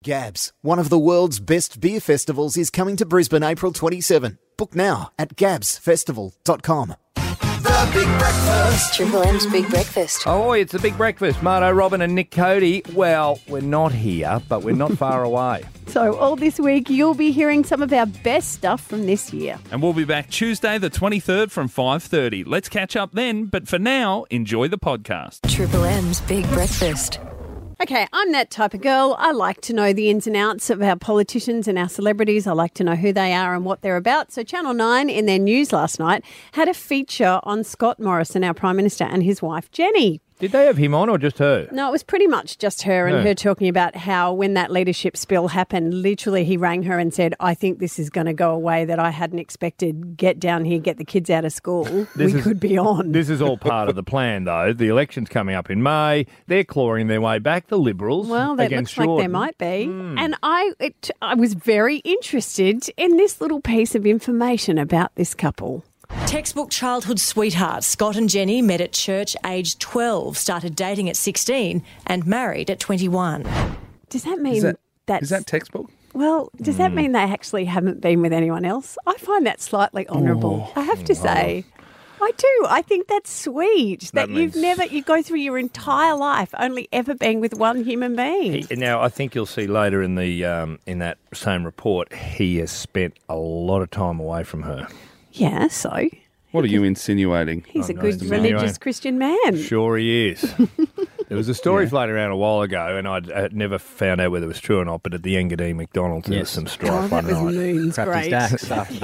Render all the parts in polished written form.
Gabs, one of the world's best beer festivals, is coming to Brisbane April 27. Book now at gabsfestival.com. The Big Breakfast. Triple M's Big Breakfast. Oh, it's the Big Breakfast. Marto, Robin and Nick Cody. Well, we're not here, but we're not far away. So all this week, you'll be hearing some of our best stuff from this year. And we'll be back Tuesday the 23rd from 5:30. Let's catch up then, but for now, enjoy the podcast. Triple M's Big Breakfast. Okay, I'm that type of girl. I like to know the ins and outs of our politicians and our celebrities. I like to know who they are and what they're about. So Channel 9, in their news last night, had a feature on Scott Morrison, our Prime Minister, and his wife, Jenny. Did they have him on or just her? No, it was pretty much just her and her talking about how when that leadership spill happened, literally he rang her and said, I think this is going to go away that I hadn't expected. Get down here, get the kids out of school. We could be on. This is all part of the plan, though. The election's coming up in May. They're clawing their way back, the Liberals. Well, that against looks like there Jordan. might be. And I was very interested in this little piece of information about this couple. Textbook childhood sweethearts Scott and Jenny met at church aged 12, started dating at 16 and married at 21. Does that mean Is that's... that textbook? Well, does that mean they actually haven't been with anyone else? I find that slightly honourable. I have to say. I do. I think that's sweet. That you go through your entire life only ever being with one human being. Now, I think you'll see later in the in that same report, he has spent a lot of time away from her. Yeah, so What are you insinuating? he's a good religious Christian man. Sure he is. There was a story floating around a while ago, and I'd never found out whether it was true or not, but at the Engadine McDonald's, there was some strife that one was night. moons Crappy great. stacks after the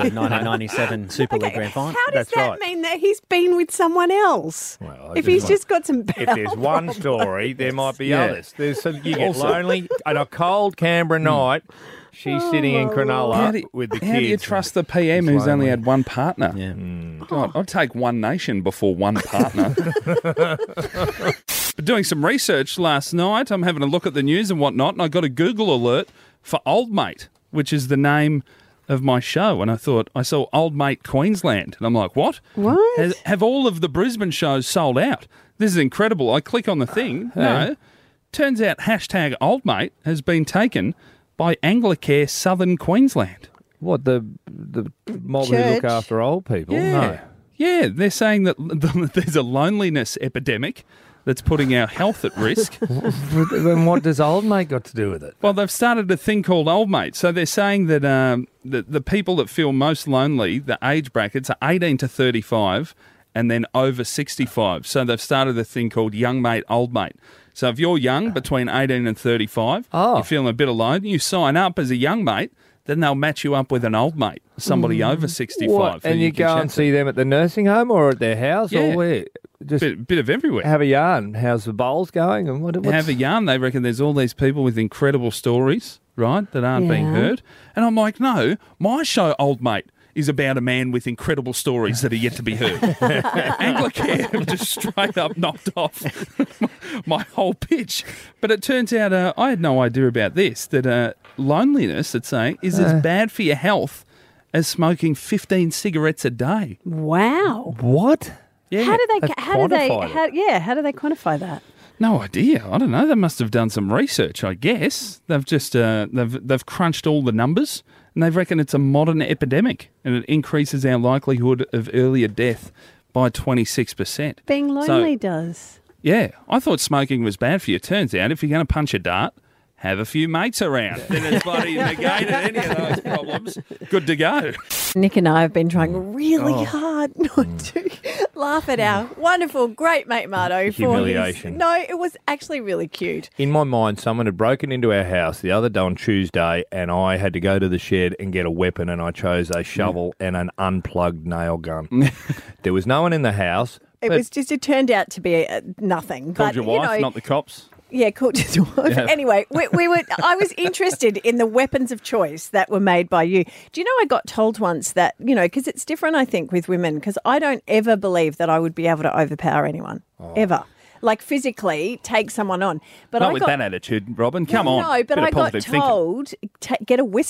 1997 Super League Grand Final. How does That's that right. mean that he's been with someone else? Well, if he's just got some If there's one story, there might be others. There's some, you get lonely on a cold Canberra night. She's sitting in Cronulla with the kids. How do you trust the PM who's only had one partner? Yeah. God, I'd take one nation before one partner. But doing some research last night, I'm having a look at the news and whatnot, and I got a Google alert for Old Mate, which is the name of my show. And I thought, I saw Old Mate Queensland, and I'm like, what? What? Have all of the Brisbane shows sold out? This is incredible. I click on the thing. No. Turns out hashtag Old Mate has been taken by Anglicare Southern Queensland. What, the mob who look Church. after old people? Yeah. No. Yeah, they're saying that there's a loneliness epidemic that's putting our health at risk. Then what does Old Mate got to do with it? Well, they've started a thing called Old Mate. So they're saying that the people that feel most lonely, the age brackets are 18 to 35 and then over 65. So they've started a thing called Young Mate, Old Mate. So if you're young, between 18 and 35, you're feeling a bit alone, you sign up as a young mate, then they'll match you up with an old mate, somebody over 65. What? And you go and see them at the nursing home or at their house Yeah. or where? Just Bit of everywhere. have a yarn. How's the bowls going? And what's... Have a yarn. They reckon there's all these people with incredible stories, right, that aren't being heard. And I'm like, no, my show, Old Mate, is about a man with incredible stories that are yet to be heard. Anglicare have just straight up knocked off my whole pitch. But it turns out, I had no idea about this, that loneliness, it's saying, is as bad for your health as smoking 15 cigarettes a day. Wow. What? Yeah. How do they quantify that? No idea. I don't know. They must have done some research, I guess. They've just they've crunched all the numbers, and they reckon it's a modern epidemic, and it increases our likelihood of earlier death by 26%. Being lonely does. Yeah, I thought smoking was bad for you. Turns out, if you're going to punch a dart, have a few mates around. Then it's bloody negated any of those problems. Good to go. Nick and I have been trying really hard not to laugh at our wonderful, great mate Marto. Humiliation. No, it was actually really cute. In my mind, someone had broken into our house the other day on Tuesday, and I had to go to the shed and get a weapon, and I chose a shovel and an unplugged nail gun. There was no one in the house. It turned out to be nothing. Called but, your wife, not the cops. Yeah, cool. Anyway, I was interested in the weapons of choice that were made by you. Do you know, I got told once that, because it's different, I think, with women, because I don't ever believe that I would be able to overpower anyone, ever. Like physically take someone on. But Not with that attitude, Robin. Come on. No, but Bit of I got positive thinking. told, get a whistle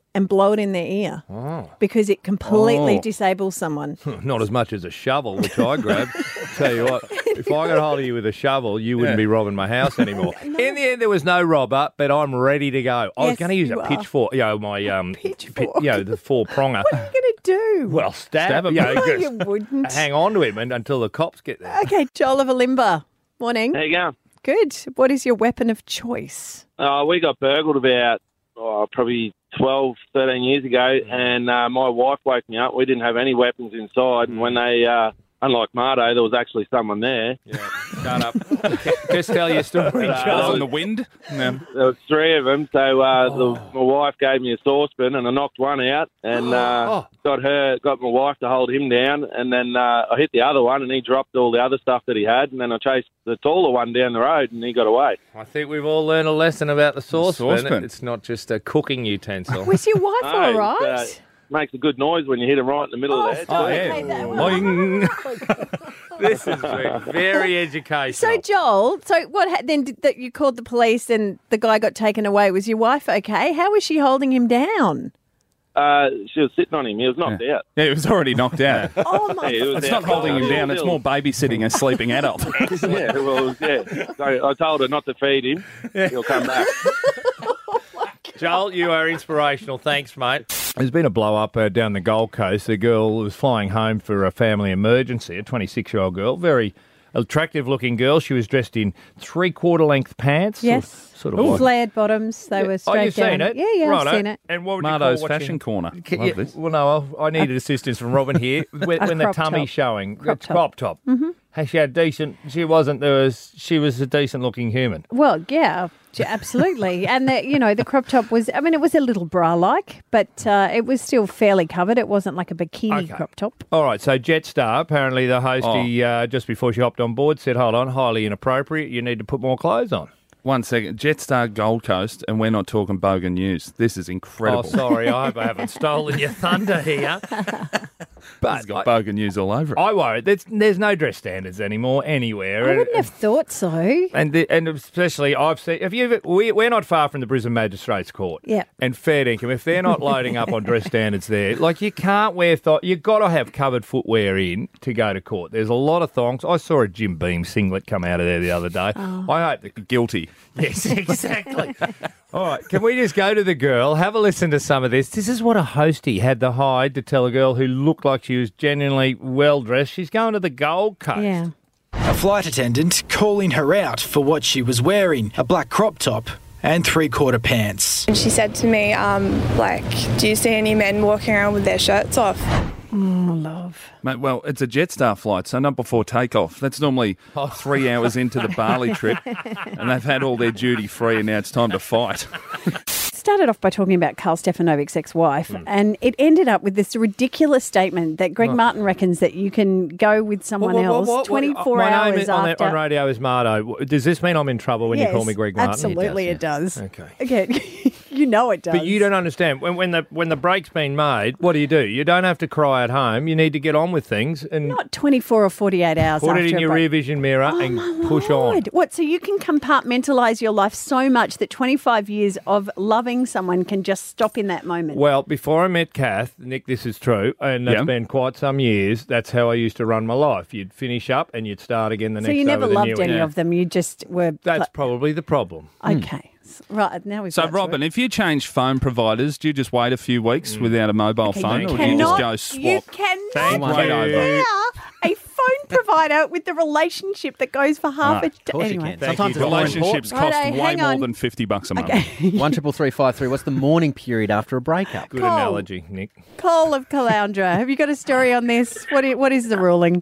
and blow it in their ear because it completely Oh. disables someone. Not as much as a shovel, which I grabbed. Tell you what, if I got hold of you with a shovel, you wouldn't be robbing my house anymore. In the end, there was no robber, but I'm ready to go. I was Yes, going to use you a are. pitchfork, my Pitchfork? the 4-pronger. What are you going to do? Well, stab him. No, you wouldn't. Hang on to him until the cops get there. Okay, Joel of Alimba. Morning. How you going? Good. What is your weapon of choice? We got burgled about probably 12, 13 years ago, and my wife woke me up. We didn't have any weapons inside, and when they, unlike Mardo, there was actually someone there. Shut up. Just tell your story, Was Charles. on the wind. No. There was 3 of them, so my wife gave me a saucepan, and I knocked one out, and got my wife to hold him down, and then I hit the other one, and he dropped all the other stuff that he had, and then I chased the taller one down the road, and he got away. I think we've all learned a lesson about the saucepan. saucepan. It's not just a cooking utensil. Was your wife No, all it, right? makes a good noise when you hit him right in the middle of the head. okay, that one. Boing. This is very educational. So, Joel, what then that you called the police and the guy got taken away? Was your wife okay? How was she holding him down? She was sitting on him. He was knocked out. Yeah, he was already knocked out. Oh, my Yeah, he was It's not out. holding him down. It's more babysitting a sleeping adult. Yeah, well, yeah. So I told her not to feed him. He'll come back. Joel, you are inspirational. Thanks, mate. There's been a blow-up down the Gold Coast. A girl was flying home for a family emergency, a 26-year-old girl, very attractive-looking girl. She was dressed in three-quarter-length pants. Yes. Sort of like... Flared bottoms. They were straight you've down. seen it? Yeah, Righto. I've seen it. And what would you Mardo's call what Fashion you... Corner. Yeah, Love this. well, no, I needed assistance from Robin here when the crop tummy's top. showing. Crop It's top. crop top. Mm-hmm. She had decent. She was a decent-looking human. Well, yeah, absolutely. And the crop top was, it was a little bra-like, but it was still fairly covered. It wasn't like a bikini Okay. crop top. All right, so Jetstar, apparently the hostie, just before she hopped on board, said, hold on, highly inappropriate, you need to put more clothes on. 1 second. Jetstar Gold Coast, and we're not talking Bogan News. This is incredible. Oh, sorry, I hope I haven't stolen your thunder here. But It's got Bogan News all over it. I worry, there's no dress standards anymore anywhere. I wouldn't have thought so. And especially, I've seen. We're not far from the Brisbane Magistrates Court. Yeah. And fair dinkum, if they're not loading up on dress standards there, like you can't wear you've got to have covered footwear in to go to court. There's a lot of thongs. I saw a Jim Beam singlet come out of there the other day. I hope that Guilty. Yes, exactly. All right, can we just go to the girl, have a listen to some of this? This is what a hostie had the hide to tell a girl who looked like she was genuinely well-dressed. She's going to the Gold Coast. Yeah. A flight attendant calling her out for what she was wearing, a black crop top and three-quarter pants. And she said to me, do you see any men walking around with their shirts off? Oh, love. Mate, well, it's a Jetstar flight, so not before takeoff. That's normally 3 hours into the Bali trip, and they've had all their duty free, and now it's time to fight. Started off by talking about Karl Stefanovic's ex-wife, and it ended up with this ridiculous statement that Greg Martin reckons that you can go with someone else 24 My hours name after. on radio is Mardo. Does this mean I'm in trouble when you call me Greg Martin? Absolutely, it does. Okay. Okay, you know it does. But you don't understand. When the break's been made, what do? You don't have to cry at home. You need to get on with things and Not 24 or 48 hours put after it in a your break. rear vision mirror Oh, and my push Lord. on. What, so you can compartmentalise your life so much that 25 years of loving someone can just stop in that moment? Well, before I met Kath, Nick, this is true, and it's Yeah. been quite some years. That's how I used to run my life. You'd finish up and you'd start again the so next day. you never with a loved new any one. of them. You just were... That's probably the problem. Okay. Right, now we've So, got to Robin, it. if you change phone providers, do you just wait a few weeks without a mobile Okay, phone, you or do you just cannot- go swap? You cannot Thank Right you. over. compare a phone provider with the relationship that goes for half a... Of course you Anyway. can. Thank Sometimes you, it's more Relationships important. cost Righto, way hang more on. than $50 a month. Okay. 13353. What's the mourning period after a breakup? Good Cole. analogy, Nick. Cole of Caloundra, have you got a story on this? What is the ruling?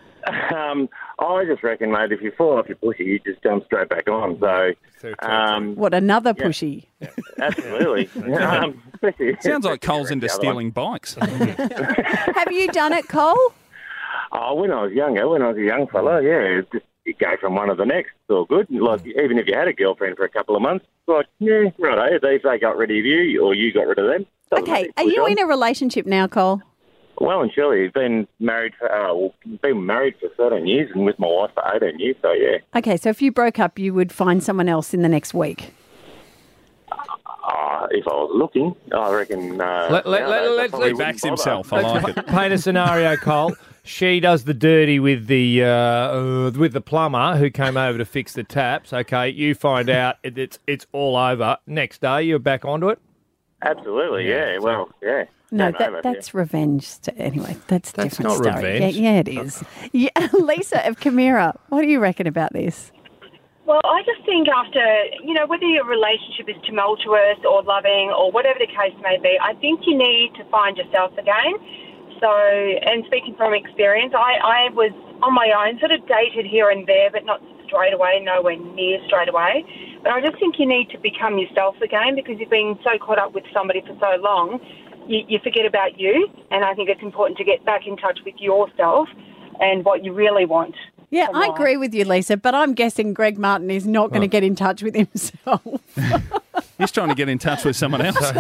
I just reckon, mate, if you fall off your bushy, you just jump straight back on. So, What, another pushy? absolutely. Especially- Sounds like Cole's especially into the other one. stealing bikes. Have you done it, Cole? Oh, when I was a young fella, yeah, it's just you go from one to the next. It's all good. Like, even if you had a girlfriend for a couple of months, it's like, yeah, right, if they got rid of you or you got rid of them. doesn't Okay, really are push you on. in a relationship now, Cole? Well and surely. Been married for 13 years and with my wife for 18 years, so yeah. Okay, so if you broke up, you would find someone else in the next week. if I was looking, I reckon... let's He backs himself. I like it. Paint a scenario, Cole. She does the dirty with the plumber who came over to fix the taps. Okay, you find out it's all over. Next day, you're back onto it? Absolutely, yeah. Well, yeah. No, that's revenge. Anyway, that's a different not story. revenge. Yeah, it is. Yeah, Lisa of Camira, what do you reckon about this? Well, I just think after, whether your relationship is tumultuous or loving or whatever the case may be, I think you need to find yourself again. So, and speaking from experience, I was on my own, sort of dated here and there, but not straight away, nowhere near straight away. But I just think you need to become yourself again, because you've been so caught up with somebody for so long, you forget about you. And I think it's important to get back in touch with yourself and what you really want. Yeah, I agree with you, Lisa, but I'm guessing Greg Martin is not going to get in touch with himself. He's trying to get in touch with someone else.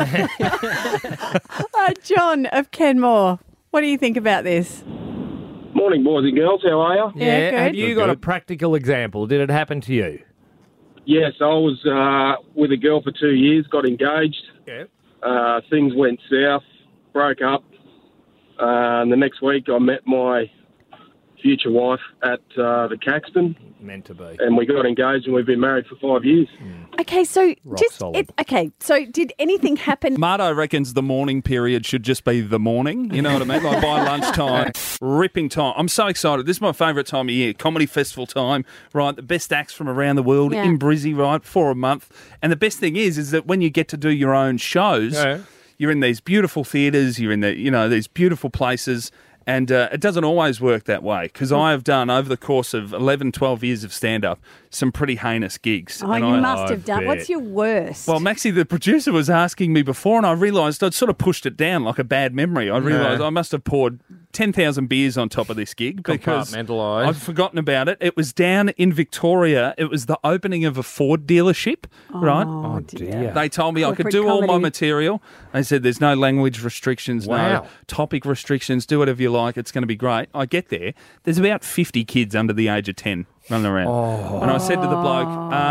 John of Kenmore, what do you think about this? Morning, boys and girls. How are you? Yeah, good. Have you got a practical example? Did it happen to you? Yes, I was with a girl for 2 years, got engaged. Yeah. Things went south, broke up. And the next week I met my future wife at the Caxton. Meant to be. And we got engaged and we've been married for 5 years. Okay, so solid. So did anything happen? Marto reckons the morning period should just be the morning. You know what I mean? Like by lunchtime, ripping time. I'm so excited. This is my favourite time of year. Comedy festival time, right? The best acts from around the world in Brizzy, right? For a month. And the best thing is that when you get to do your own shows, you're in these beautiful theatres, you're in these beautiful places. And it doesn't always work that way, because I have done, over the course of 11, 12 years of stand-up, some pretty heinous gigs. Oh, and you must have done. What's your worst? Well, Maxie, the producer, was asking me before, and I realised I'd sort of pushed it down like a bad memory. I realised I must have poured 10,000 beers on top of this gig because Compartmentalised. I'd forgotten about it. It was down in Victoria. It was the opening of a Ford dealership, right? Oh, dear. They told me I could Corporate do all my comedy. material. They said there's no language restrictions, no Wow. topic restrictions, do whatever you like. It's going to be great. I get there. There's about 50 kids under the age of 10 running around. And I said to the bloke,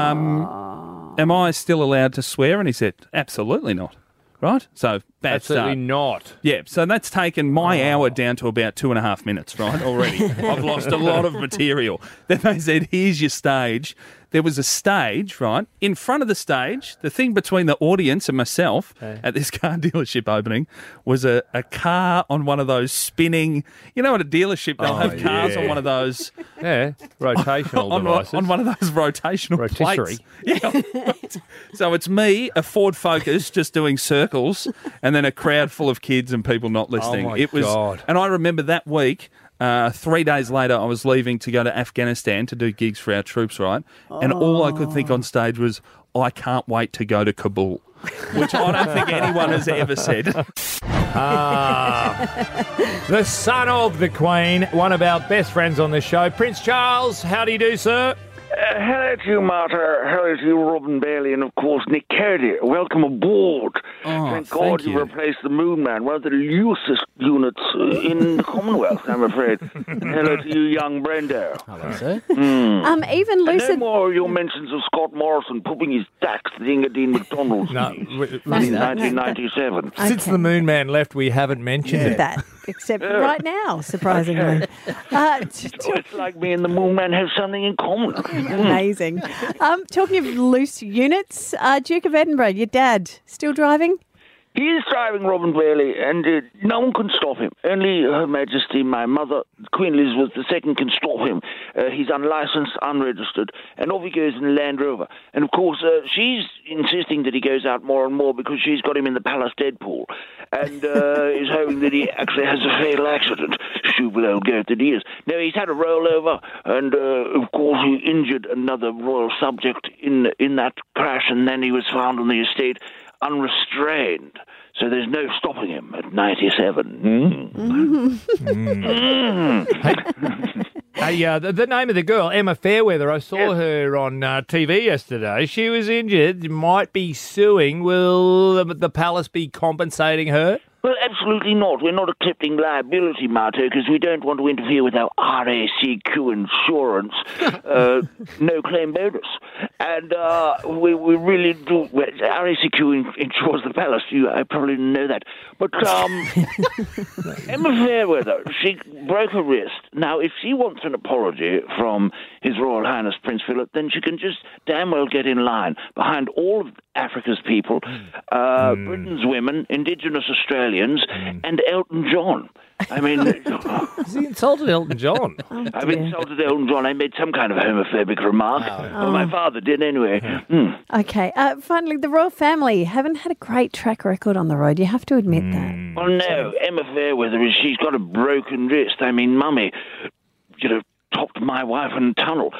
am I still allowed to swear? And he said, absolutely not. Right? So, bad Absolutely start. not. Yeah, so that's taken my hour down to about 2.5 minutes, right, already. I've lost a lot of material. Then they said, here's your stage. There was a stage, right, in front of the stage. The thing between the audience and myself at this car dealership opening was a car on one of those spinning, you know, at a dealership, they'll have cars on one of those. Yeah, rotational devices. On one of those rotational Rotisserie. plates. Yeah. So it's me, a Ford Focus, just doing circles, and then a crowd full of kids and people not listening. Oh, my God. And I remember that week, 3 days later, I was leaving to go to Afghanistan to do gigs for our troops, right? And all I could think on stage was, I can't wait to go to Kabul, which I don't think anyone has ever said. The son of the Queen, one of our best friends on the show, Prince Charles. How do you do, sir? Hello to you, Marta. Hello to you, Robin Bailey, and of course, Nick Carey. Welcome aboard. Thank God you replaced the Moon Man, one of the loosest units in the Commonwealth, I'm afraid. Hello to you, young Brendo. Hello, sir. Even And Lucid. no more of your mentions of Scott Morrison pooping his dax at the Engadine McDonald's in 1997. Since the Moon Man left, we haven't mentioned it. That, except right now, surprisingly. So it's like me and the Moon Man have something in common. Amazing. Talking of loose units, Duke of Edinburgh, your dad, still driving? He is driving, Robin Bailey, and no one can stop him. Only Her Majesty, my mother, Queen Elizabeth II, can stop him. He's unlicensed, unregistered, and off he goes in a Land Rover. And, of course, she's insisting that he goes out more and more because she's got him in the Palace Deadpool and is hoping that he actually has a fatal accident. Stupid old goat that he is. No, he's had a rollover, and, of course, he injured another royal subject in that crash, and then he was found on the estate unrestrained, so there's no stopping him at 97. Hey, the name of the girl, Emma Fairweather, I saw her on TV yesterday. She was injured, might be suing. Will the palace be compensating her? Well, absolutely not. We're not accepting liability, Marto, because we don't want to interfere with our RACQ insurance, no claim bonus. And we really do. Well, RACQ insures the palace. I probably know that. But Emma Fairweather, she broke her wrist. Now, if she wants an apology from His Royal Highness Prince Philip, then she can just damn well get in line behind all of Africa's people, Britain's women, Indigenous Australians, and Elton John. I mean... Has he insulted Elton John? I've insulted Elton John. I made some kind of homophobic remark. Well, my father did anyway. Okay. Finally, the royal family haven't had a great track record on the road. You have to admit that. Well, no. Emma Fairweather, she's got a broken wrist. I mean, Mummy, topped my wife in a tunnel.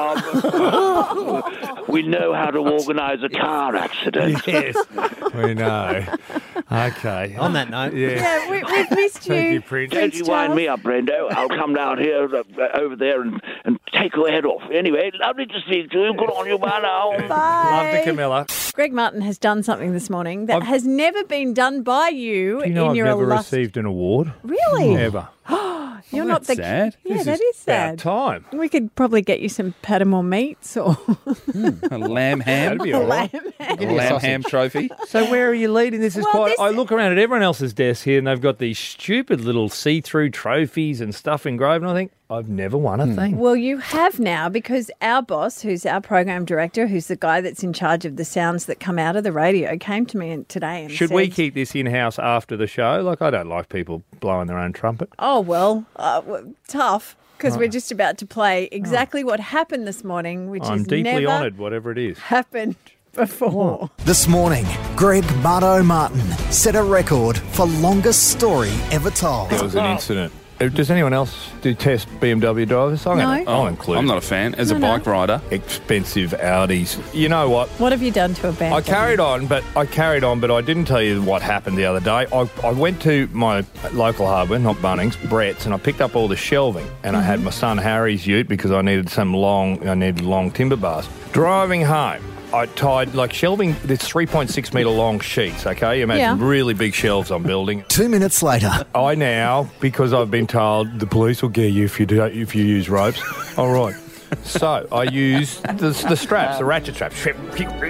We know how to organise a car accident. Yes, we know. Okay. On that note. Yeah, we've missed you. Thank you, Prince. Don't you wind me up, Brendo. I'll come down here, over there, and take your head off. Anyway, lovely to speak to you. Good on you, bye now. Bye. Love to Camilla. Greg Martin has done something this morning that has never been done by you Do you know in your I've never illustrious... received an award? Really? Never. You're not the sad. Yeah, that is sad. About time. We could probably get you some Padamore meats or A lamb ham. That'd be all right. A lamb ham trophy. So where are you leading? This is Well, quite... this- I look around at everyone else's desk here and they've got these stupid little see-through trophies and stuff engraved, and I think, I've never won a thing. Well, you have now, because our boss, who's our program director, who's the guy that's in charge of the sounds that come out of the radio, came to me today and Should said, we keep this in-house after the show? Like, I don't like people blowing their own trumpet. Oh, well, tough, because we're just about to play exactly what happened this morning, which I'm has deeply never honoured, whatever it is. happened before. This morning, Greg Marto Martin set a record for longest story ever told. There was an incident. Does anyone else do test BMW drivers? I'll include. I'm not a fan. As a bike rider. Expensive Audis. You know what? What have you done to a band? I carried on, but I didn't tell you what happened the other day. I went to my local hardware, not Bunnings, Brett's, and I picked up all the shelving, and I had my son Harry's ute because I needed long timber bars. Driving home, I tied, shelving, there's 3.6 metre long sheets, okay? Imagine really big shelves I'm building. 2 minutes later. I now, because I've been told the police will get you if you use ropes, all right. So I used the straps, the ratchet straps. 3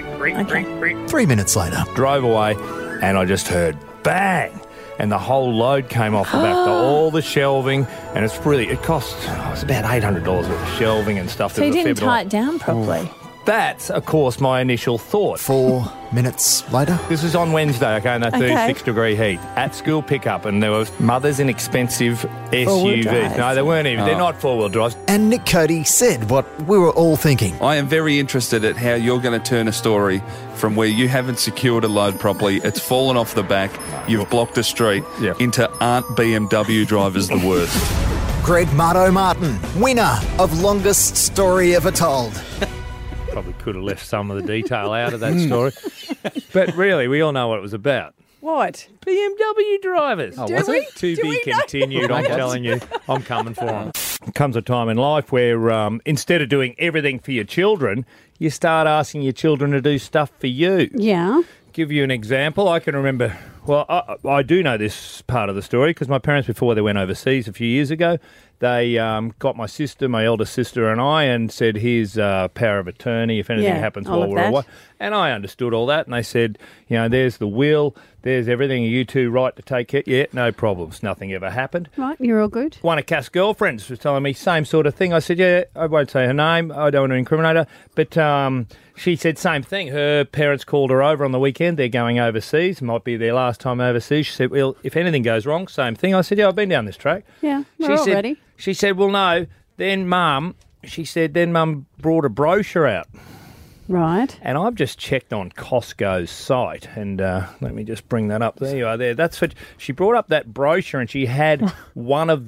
minutes later. Drove away, and I just heard bang. And the whole load came off the back, all the shelving, and it cost, it's about $800 worth of shelving and stuff. So you didn't tie it down properly. That's, of course, my initial thought. 4 minutes later. This was on Wednesday, okay, in that 36-degree heat. At school pickup, and there was mothers in expensive SUVs. No, they weren't even. They're not four-wheel drives. And Nick Cody said what we were all thinking. I am very interested at how you're going to turn a story from where you haven't secured a load properly, it's fallen off the back, you've blocked a street, into aren't BMW drivers the worst? Greg Marto Martin, winner of longest story ever told. Probably could have left some of the detail out of that story. But really, we all know what it was about. What? BMW drivers. Oh, was it? To be continued, I'm telling you. I'm coming for them. Comes a time in life where instead of doing everything for your children, you start asking your children to do stuff for you. Yeah. Give you an example. I can remember, well, I do know this part of the story because my parents, before they went overseas a few years ago, they got my sister, my eldest sister and I, and said, here's power of attorney if anything happens while we're away. And I understood all that, and they said, there's the will, there's everything, you two right to take care. Yeah, no problems. Nothing ever happened. Right, you're all good. One of Cass' girlfriends was telling me same sort of thing. I said, yeah, I won't say her name. I don't want to incriminate her. But she said same thing. Her parents called her over on the weekend. They're going overseas. It might be their last time overseas. She said, well, if anything goes wrong, same thing. I said, yeah, I've been down this track. Yeah, we're all ready. She said, well, no. Then Mum brought a brochure out. Right. And I've just checked on Costco's site, and let me just bring that up. There you are there. That's what she brought up, that brochure, and she had one of them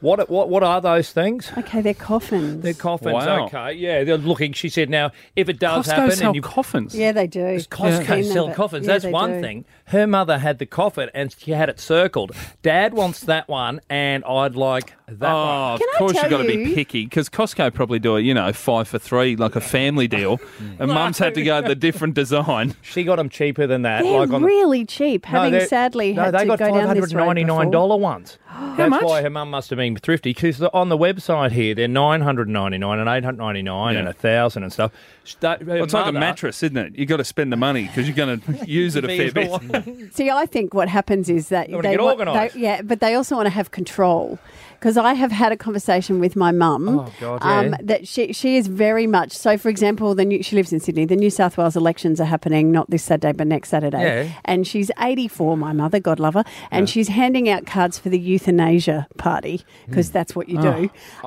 What are those things? Okay, they're coffins. They're coffins. Wow. Okay, yeah, they're looking. She said, now if it does Costco happen, sell and you coffins. Yeah, they do. Costco sell coffins. Yeah, That's they one do. thing. Her mother had the coffin and she had it circled. Dad wants that one, and I'd like that one. Of Can I course tell you've got to be you- picky because Costco probably do a 5 for 3, like a family deal, and Mum's had to go the different design. She got them cheaper than that. They're really cheap, having sadly had they to got go down this road $599 before. ones. That's much? why her mum must have been thrifty, because on the website here, they're $999 and $899 and $1,000 and stuff. Well, it's like a mattress, isn't it? You've got to spend the money because you're going to use it a fair bit. See, I think what happens is that They wanna get organised. but they also want to have control. Because I have had a conversation with my mum that she is very much so. For example, she lives in Sydney. The New South Wales elections are happening not this Saturday but next Saturday. Yeah. And she's 84, my mother, God love her, and she's handing out cards for the euthanasia party because that's what you do.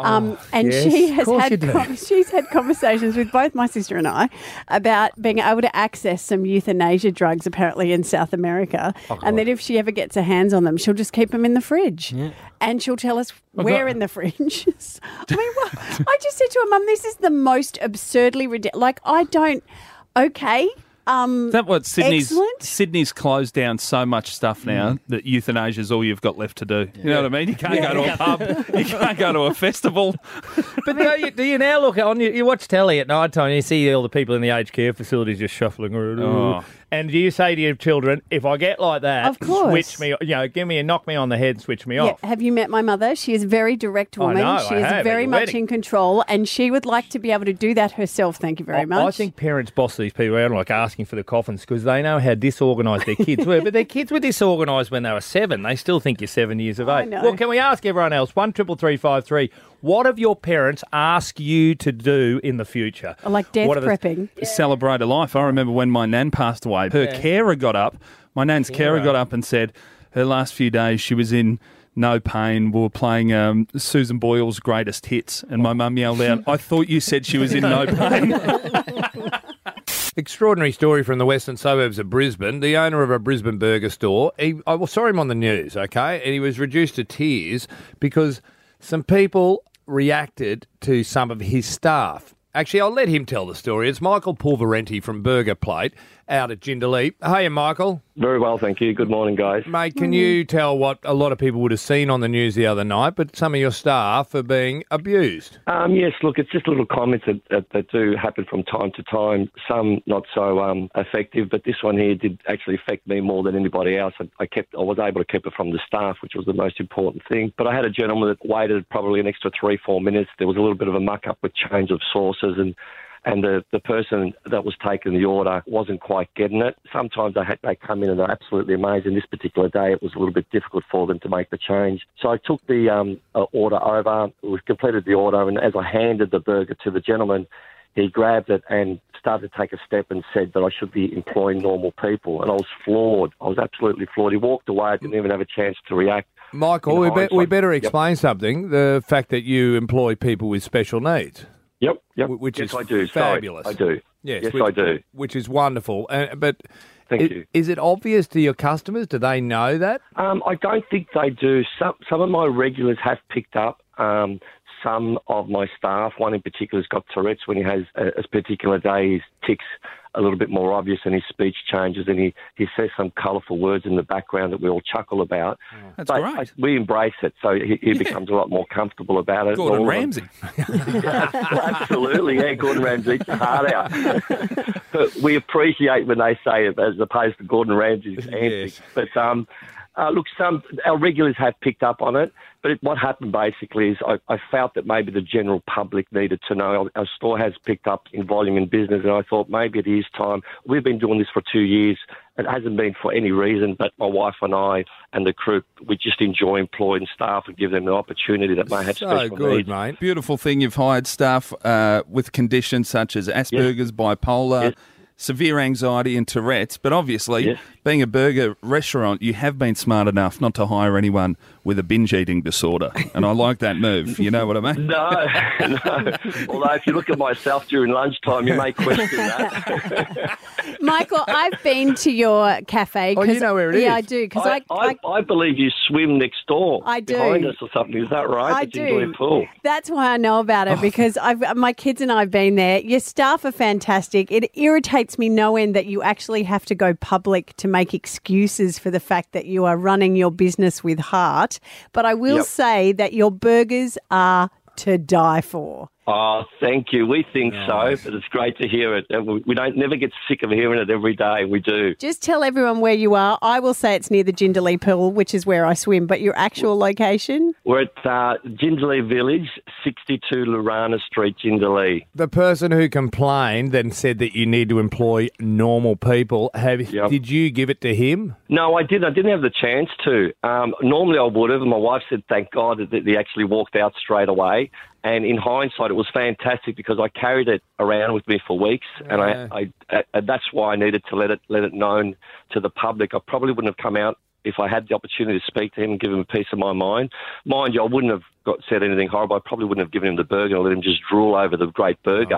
And yes, she of has course had you do. she's had conversations with both my sister and I about being able to access some euthanasia drugs apparently in South America, and that if she ever gets her hands on them, she'll just keep them in the fridge, and she'll tell us where in the fridge. I mean, I just said to her, Mum, this is the most absurdly ridiculous. Like, I don't. Okay. Is that what excellent. Sydney's closed down so much stuff now that euthanasia is all you've got left to do. You know what I mean? You can't go to a pub. You can't go to a festival. But do you now look on, you watch telly at night time and you see all the people in the aged care facilities just shuffling around. Oh. And do you say to your children, if I get like that, Of course. switch me, knock me on the head and switch me off? Have you met my mother? She is a very direct woman. know, she I is have, at very your much wedding. in control, and she would like to be able to do that herself. Thank you very much. I think parents boss these people around like asking for the coffins because they know how disorganised their kids were. But their kids were disorganised when they were 7. They still think you're 7 years of age. know. Well, can we ask everyone else? 1-333-553. What have your parents asked you to do in the future? Like death What are the- prepping. Celebrate a life. I remember when my nan passed away, her carer got up. My nan's carer got up and said her last few days she was in no pain. We were playing Susan Boyle's Greatest Hits, and my mum yelled out, "I thought you said she was in no pain." Extraordinary story from the western suburbs of Brisbane. The owner of a Brisbane burger store, I saw him on the news, okay, and he was reduced to tears because some people reacted to some of his staff. Actually, I'll let him tell the story. It's Michael Pulverenti from Burger Plate out at Jindalee. Hey, Michael. Very well, thank you. Good morning, guys. Mate, can you tell what a lot of people would have seen on the news the other night, but some of your staff are being abused? Yes, look, it's just little comments that do happen from time to time. Some not so effective, but this one here did actually affect me more than anybody else. I was able to keep it from the staff, which was the most important thing. But I had a gentleman that waited probably an extra 3-4 minutes. There was a little bit of a muck-up with change of sources, and the person that was taking the order wasn't quite getting it. Sometimes they come in and they're absolutely amazing. This particular day, it was a little bit difficult for them to make the change. So I took the order over. We completed the order, and as I handed the burger to the gentleman, he grabbed it and started to take a step and said that I should be employing normal people. And I was floored. I was absolutely floored. He walked away. I didn't even have a chance to react. Michael, we better explain something. The fact that you employ people with special needs. Yep. Which yes, is I do. fabulous. Sorry, I do. Yes, I do. Which is wonderful. But Thank you. Is it obvious to your customers? Do they know that? I don't think they do. Some of my regulars have picked up. Some of my staff, one in particular, has got Tourette's. When he has a particular day, his tics a little bit more obvious and his speech changes, and he says some colourful words in the background that we all chuckle about. That's but great. We embrace it, so he becomes a lot more comfortable about it. Gordon Ramsay. Absolutely, yeah, Gordon Ramsay, eats the heart out. But we appreciate when they say it as opposed to Gordon Ramsay's antics. But look, our regulars have picked up on it. But what happened basically is I felt that maybe the general public needed to know. Our store has picked up in volume in business, and I thought maybe it is time. We've been doing this for 2 years. It hasn't been for any reason, but my wife and I and the crew, we just enjoy employing staff and give them the opportunity that may have special needs. Mate. Beautiful thing. You've hired staff with conditions such as Asperger's, bipolar. Yes. severe anxiety and Tourette's, but obviously, being a burger restaurant, you have been smart enough not to hire anyone with a binge eating disorder. And I like that move. You know what I mean? No. Although if you look at myself during lunchtime, you may question that. Michael, I've been to your cafe. Oh, you know where it is? Yeah, I do. Because I believe you swim next door. I do. Behind us or something. Is that right? I The Jindalee do. Pool. That's why I know about it, because my kids and I have been there. Your staff are fantastic. It irritates me no end that you actually have to go public to make excuses for the fact that you are running your business with heart. But I will say that your burgers are to die for. Oh, thank you. We think so, but it's great to hear it. We don't never get sick of hearing it every day. We do. Just tell everyone where you are. I will say it's near the Jindalee Pool, which is where I swim, but your actual location? We're at Jindalee Village, 62 Lorana Street, Jindalee. The person who complained then said that you need to employ normal people. Did you give it to him? No, I didn't. I didn't have the chance to. Normally I would have, and my wife said, thank God that he actually walked out straight away. And in hindsight, it was fantastic because I carried it around with me for weeks, and I that's why I needed to let it known to the public. I probably wouldn't have come out if I had the opportunity to speak to him and give him a piece of my mind. Mind you, I wouldn't have said anything horrible. I probably wouldn't have given him the burger and let him just drool over the great burger.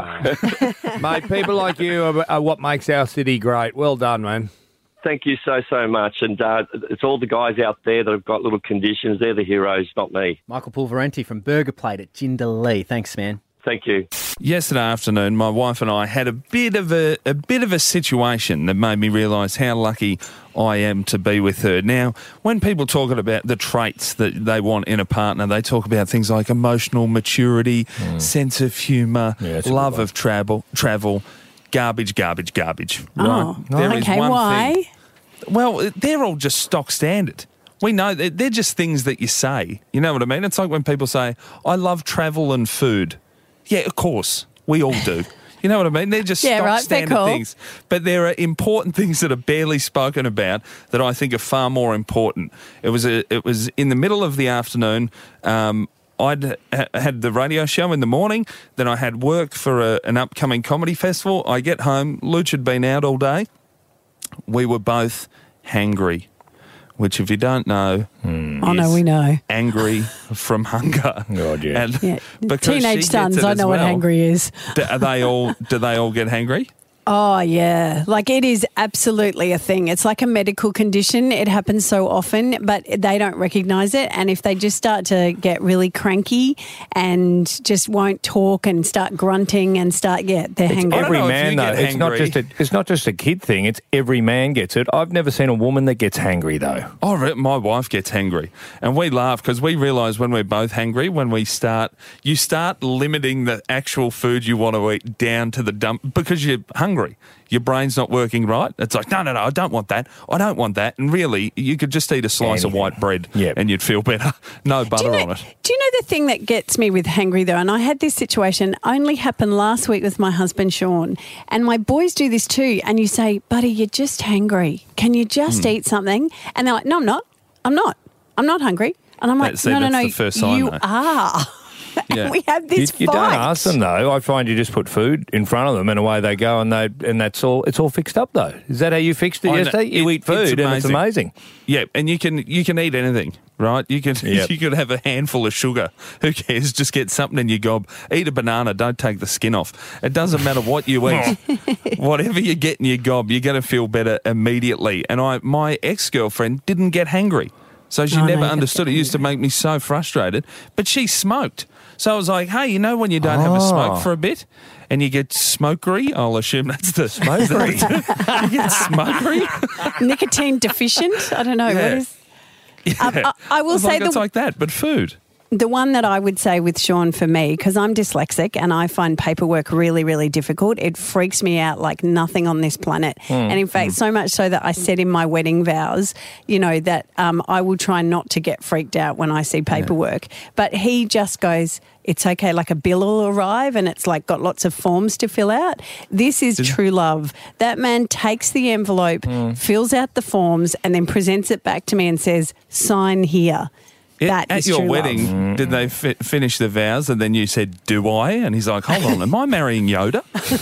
Mate, people like you are what makes our city great. Well done, man. Thank you so much. And it's all the guys out there that have got little conditions. They're the heroes, not me. Michael Pulverenti from Burger Plate at Jindalee. Thanks, man. Thank you. Yesterday afternoon, my wife and I had a bit of a situation that made me realise how lucky I am to be with her. Now, when people talk about the traits that they want in a partner, they talk about things like emotional maturity, sense of humour, love of travel, garbage, right? Oh, okay, why? Thing. Well, they're all just stock standard. We know they're just things that you say. You know what I mean? It's like when people say, I love travel and food. Yeah, of course. We all do. You know what I mean? They're just stock standard things. But there are important things that are barely spoken about that I think are far more important. It was in the middle of the afternoon. I'd had the radio show in the morning. Then I had work for an upcoming comedy festival. I get home. Luch had been out all day. We were both hangry, which, if you don't know, we know. Angry from hunger. God, yeah. And teenage sons, I know what hangry is. Do they all get hangry? Oh, yeah. Like, it is absolutely a thing. It's like a medical condition. It happens so often, but they don't recognise it. And if they just start to get really cranky and just won't talk and start grunting and they're hangry. Every man, though. It's not just a kid thing. It's every man gets it. I've never seen a woman that gets hangry, though. Oh, my wife gets hangry. And we laugh because we realise when we're both hangry, you start limiting the actual food you want to eat down to the dump because you're hungry. Your brain's not working right. It's like, no, I don't want that. I don't want that. And really, you could just eat a slice of white bread and you'd feel better. No butter on it. Do you know the thing that gets me with hangry, though? And I had this situation only happen last week with my husband, Sean. And my boys do this too. And you say, buddy, you're just hangry. Can you just eat something? And they're like, no, I'm not. I'm not hungry. And I'm like, no. The first sign, you are. Yeah. We have this fight. You don't ask them, though. I find you just put food in front of them and away they go, and that's all. It's all fixed up, though. Is that how you fixed it yesterday? You eat food and it's amazing. Yeah, and you can eat anything, right? You can have a handful of sugar. Who cares? Just get something in your gob. Eat a banana. Don't take the skin off. It doesn't matter what you eat. Whatever you get in your gob, you're going to feel better immediately. And my ex-girlfriend didn't get hangry. So she never understood. It used to make me so frustrated. But she smoked. So I was like, hey, when you don't have a smoke for a bit and you get smokery? I'll assume that's the smokery. You get smokery? Nicotine deficient? I don't know. Yeah. What is... I will say it's like that, but food. The one that I would say with Sean for me, because I'm dyslexic and I find paperwork really, really difficult, it freaks me out like nothing on this planet. And in fact, so much so that I said in my wedding vows, that I will try not to get freaked out when I see paperwork. But he just goes, it's okay, like a bill will arrive and it's like got lots of forms to fill out. This is true love. That man takes the envelope, fills out the forms and then presents it back to me and says, sign here. That At is your true wedding, love. did they finish the vows and then you said, do I? And he's like, hold on, am I marrying Yoda?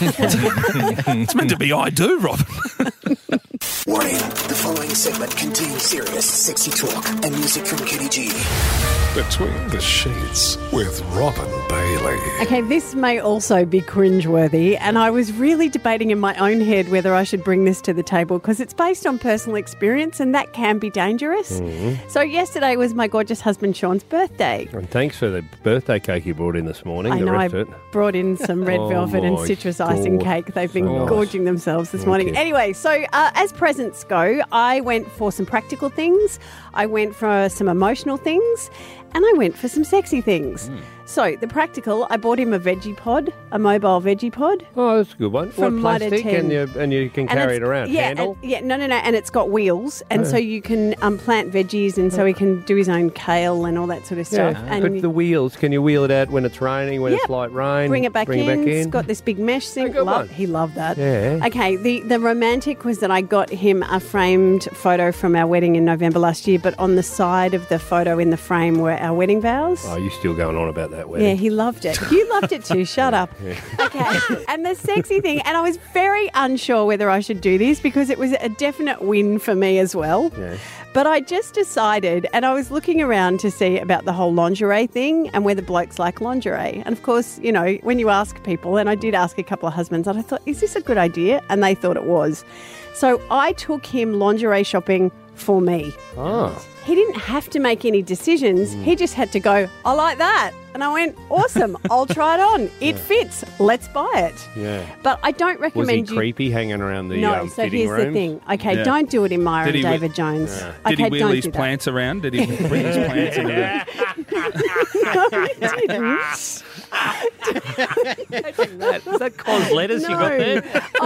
It's meant to be I do, Robin. Warning, the following segment contains serious, sexy talk and music from Kenny G. Between the Sheets with Robin Bailey. Okay, this may also be cringeworthy, and I was really debating in my own head whether I should bring this to the table because it's based on personal experience and that can be dangerous. Mm-hmm. So yesterday was my gorgeous husband Sean's birthday. And thanks for the birthday cake you brought in this morning. I the know, I rest of it. brought in some red velvet and my citrus icing God. cake. They've been Oh. gorging themselves this morning. Okay. Anyway, so as presents go, I went for some practical things, I went for some emotional things, and I went for some sexy things. So the practical, I bought him a veggie pod, a mobile veggie pod. Oh, that's a good one. From what, Mitre plastic? 10. And you can carry it it's- around. Yeah, Handle? and it's got wheels, and Oh. so you can plant veggies, and so he can do his own kale and all that sort of stuff. Yeah. And But the wheels, can you wheel it out when it's raining, when it's light rain? bring it back in. It's got this big mesh thing. He loved that. Yeah. Okay, the romantic was that I got him a framed photo from our wedding in November last year, but on the side of the photo in the frame were our wedding vows. Oh, you're still going on about that wedding. Yeah, he loved it. You loved it too. Shut up. Yeah. Okay. And the sexy thing, and I was very unsure whether I should do this because it was a definite win for me as well. Yeah. But I just decided, and I was looking around to see about the whole lingerie thing and whether blokes like lingerie. And of course, you know, when you ask people, and I did ask a couple of husbands, and I thought, is this a good idea? And they thought it was. So I took him lingerie shopping for me. Oh. He didn't have to make any decisions. He just had to go, I like that. And I went, awesome, I'll try it on. It fits. Let's buy it. Yeah. But I don't Was he recommend you... creepy hanging around the No, so fitting here's rooms? the thing. Okay, Yeah. don't do it in Myra Did and he David Jones. Did Okay, he wheel don't his do that. plants around? Did he bring his plants into the... Is that cos lettuce you got there?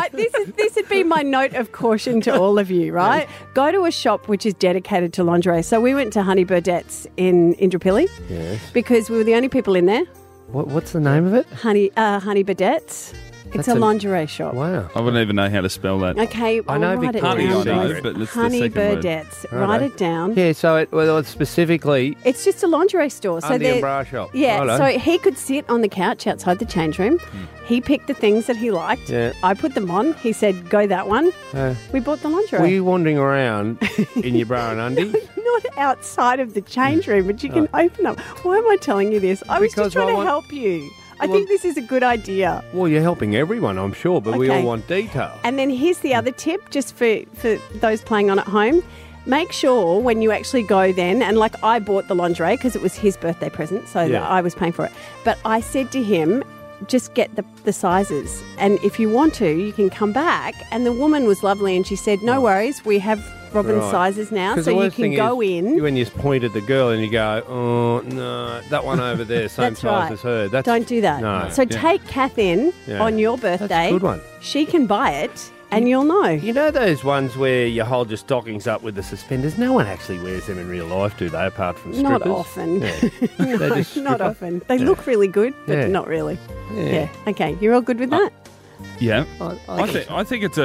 This would be my note of caution to all of you, right? Go to a shop which is dedicated to lingerie. So we went to Honey Burdett's in Indooroopilly Yes. because we were the only people in there. What's the name of it? Honey Burdett's. It's That's a a- lingerie shop. Wow. I wouldn't even know how to spell that. Okay, I know I'll write it Honey, down. I know, guys. but it's the Honey second word. Burdett's. Righto. Write it down. Yeah, so it's specifically It's just a lingerie store. So Undy and they're- bra shop. Yeah, Righto. so he could sit on the couch outside the change room. He picked the things that he liked. Yeah. I put them on. He said, go that one. We bought the lingerie. Were you wandering around in your bra and undies? Not outside of the change room, but you can open up. Why am I telling you this? I was Because just trying I to want- help you. I think this is a good idea. Well, you're helping everyone, I'm sure, but we all Okay. want detail. And then here's the other tip, just for those playing on at home. Make sure when you actually go then, and like I bought the lingerie because it was his birthday present, so Yeah. that I was paying for it. But I said to him, just get the sizes. And if you want to, you can come back. And the woman was lovely and she said, no worries, we have Robin's Right. sizes now, 'Cause so the you worst can thing go is, in. when you point at the girl and you go, oh, no, that one over there, same That's size right. as her. That's, Don't do that. No. So take Kath in Yeah. on your birthday. a good one. She can buy it and you'll know. You know those ones where you hold your stockings up with the suspenders? No one actually wears them in real life, do they, apart from strippers? Not often. Yeah. No, They just not strip up. often. They Yeah. look really good, but Yeah. not really. Yeah. Yeah. Okay. You're all good with that? Yeah, I I think it's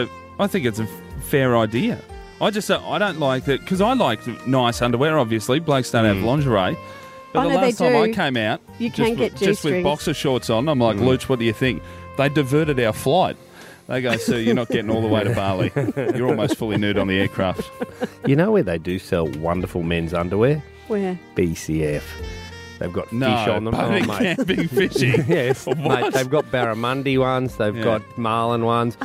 a fair idea. I don't like that because I like nice underwear. Obviously, blokes don't have lingerie. But Oh, the no, they last time I do. came out, You just can with- get just with G-strings. boxer shorts on, I'm like, Luch, what do you think? They diverted our flight. They go, sir, you're not getting all the way to Bali. You're almost fully nude on the aircraft. You know where they do sell wonderful men's underwear? Where? BCF. They've got No, fish on them. boating, mate. camping, fishing. Yes, What? mate. They've got barramundi ones. They've Yeah. got marlin ones.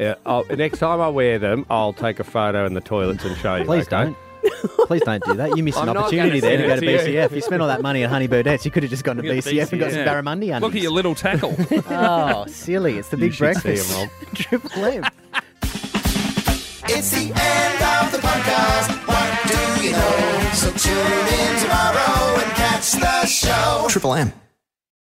Next time I wear them, I'll take a photo in the toilets and show you. Please okay? don't. Please don't do that. You missed an I'm not opportunity gonna there to go to send it to you. BCF. You spent all that money at Honey Burdett's. You could have just gone to Yeah, BCF and got some Yeah. barramundi undies. Look at your little tackle. Oh, silly. It's the You big should see breakfast. 'em, Rob. Triple M. It's the end of the podcast. What do you know? So tune in tomorrow and catch the show. Triple M.